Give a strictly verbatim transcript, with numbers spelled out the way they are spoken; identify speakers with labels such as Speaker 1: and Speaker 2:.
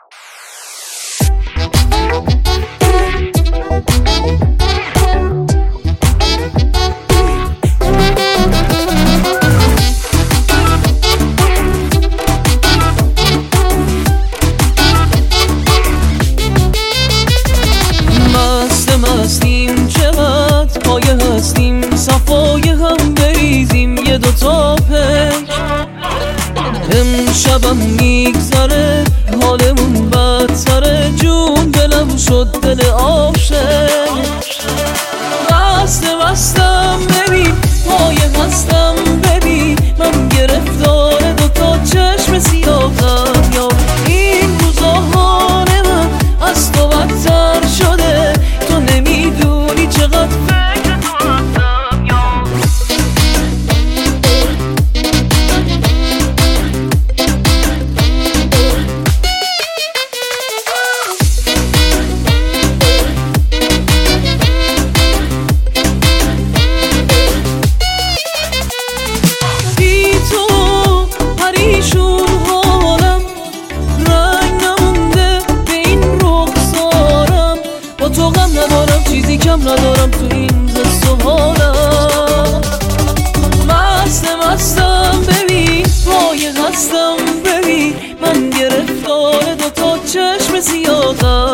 Speaker 1: مستیم چقدر پایه هستیم، صفای هم بریزیم یه دوتا پیش. امشبم میگذره حالمون بدتره، جون دلم شد دل عاشق. بسته بستم ببین پایه هستم ببین، من گرفتار دوتا چشم سیاهم. یا این روزا حال من از تو بدتر شده، تو نمیدونی چقدر فکر تو هستم. یا بی تو پریشون حالم، رنگ نمونده به این رخسارم. با تو غم ندارم چیزی کم ندارم تو این حس و حالم. مستم مستم ببین پایه هستم ببین، من گرفتار دوتا چشم سیاهم.